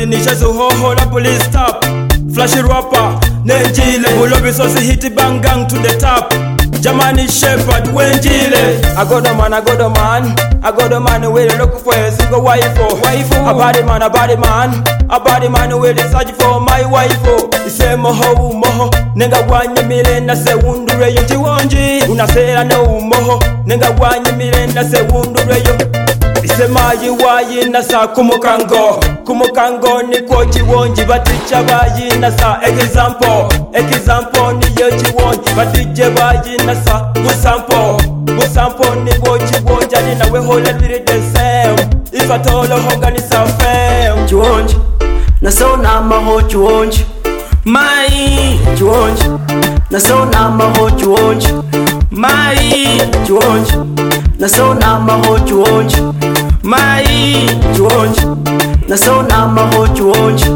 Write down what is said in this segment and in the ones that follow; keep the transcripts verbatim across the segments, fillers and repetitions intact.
nisha zuhoho la police stop. Flashy rapper, Nenjile. Bulobi so si hit bangang to the top. Jamani Shepherd, Wenjile. I got a man, I got a man. I got a man where they look for a single wife. Wife, a body man, a body man. A body man where they search for my wife. He say moho, moho. Nenga wanya mile na se undure yo chiwonji. Unasela no moho. Nenga wanya mile na se undure yo. Isemayi wayi nasa kumukango. Kumukango ni kwa chiwonji. Baticha bayi nasa example. Example ni yo chiwonji. Batije bayi nasa musampo. Musampo ni wo chiwonji. Ani na we hola diri the same. If at all honga ni sa fame. Chiwonji nasa na maho chiwonji. Mai chiwonji nasa na maho chiwonji. Mai chiwonji nasa na maho chiwonji. Mai chiwonji nasa na maho chiwonji.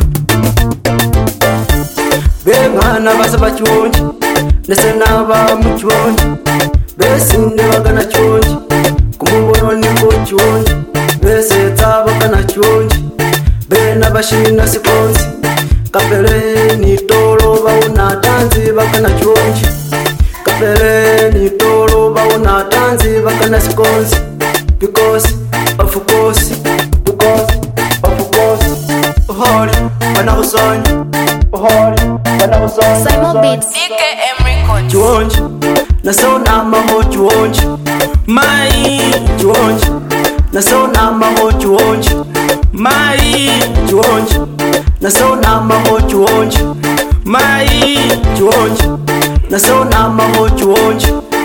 Bemana basaba chiwonji nasa na ba mu chiwonji. Besinde bagana chiwonji kumubono niko chiwonji. Beseta bagana chiwonji bena bashina sikonzi. Kapele ni tolo bauna tanzi bakana chiwonji. Kapele ni tolo bauna tanzi bakana sikonzi. Because of course, because of course. Ohori bana usonyi. Ohori bana usonyi. Simon Beats D K M Records. Chiwonji nasa na maho chiwonji. Mai chiwonji nasa na maho chiwonji. Mai chiwonji nasa na maho chiwonji. Mai chiwonji nasa na maho chiwonji.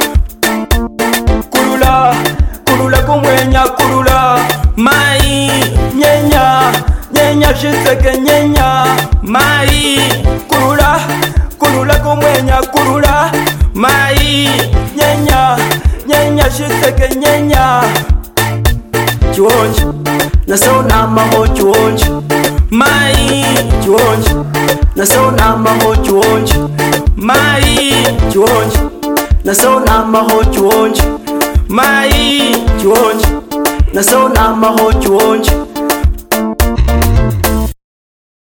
Kulula, kulula kumwenya kulula. Mai Nyenya, nyenya shiseke nyenya. Mai Kulula, kulula kumwenya kulula. Mai Nyenya, nyenya shiseke nyenya. chiwonji nasa na maho chiwonji. Mai chiwonji nasa na maho chiwonji. Mai chiwonji nasa na maho chiwonji. Mai chiwonji nasa na maho chiwonji.